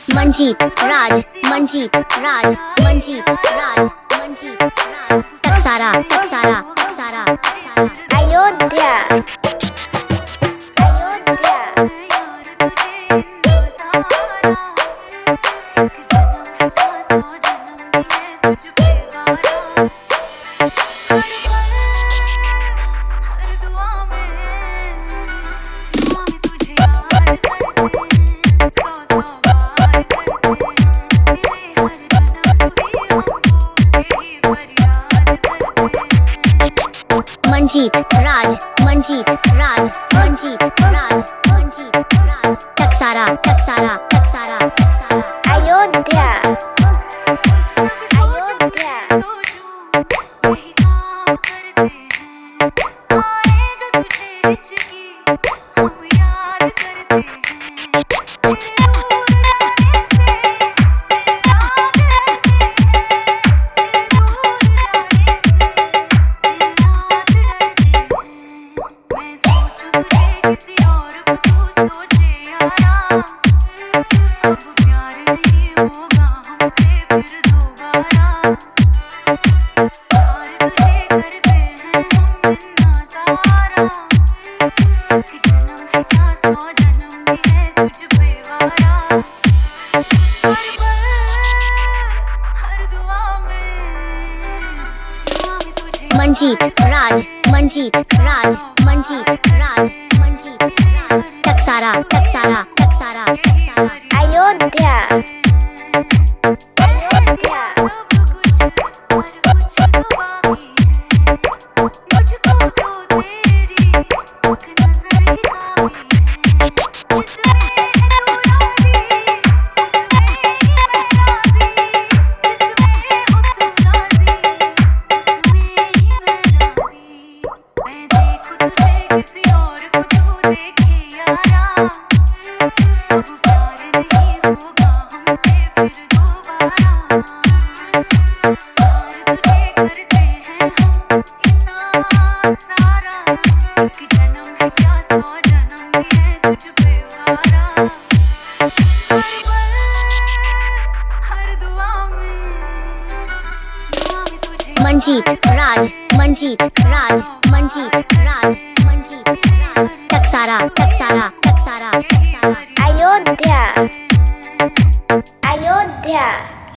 मंजीत राज, मंजीत राज, मंजीत राज, मंजीत राज, टकसारा टकसारा टकसारा अयोध्या अयोध्या मंजीत राज, मंजीत राज, मंजीत राज, मंजीत राज, टकसारा टकसारा टकसारा टकसारा अयोध्या अयोध्या किसी और को तू सोचे यारा, अब प्यार नहीं होगा हमसे फिर दोबारा। और तुझे करते हैं हम इतना सहारा, कि जन्म है क्या 100 जन्म भी है तुझ पे वारा। हर पल हर दुआ में तुझे मंजीत राज, मंजीत राज, मंजीत राज, मंजीत राज, टकसारा टकसारा टकसारा टकसारा अयोध्या अयोध्या मुझको तो तेरी एक नजर ही काफी है, जिसमें है तू राजी उसमें ही मैं राजी, जिसमें हो तू राजी उसमें ही मैं राजी। मैं देखूं तुझे किसी और को तू देखे यारा, अब प्यार नहीं होगा हमसे फिर दोबारा। और तुझे करते हैं हम इतना सारा, कि जन्म है क्या 100 जन्म भी है तुझ पे वारा। हर पल हर दुआ में तुझे मंजीत राज, मंजीत राज, मंजीत राज, मंजीत राज, टकसारा टकसारा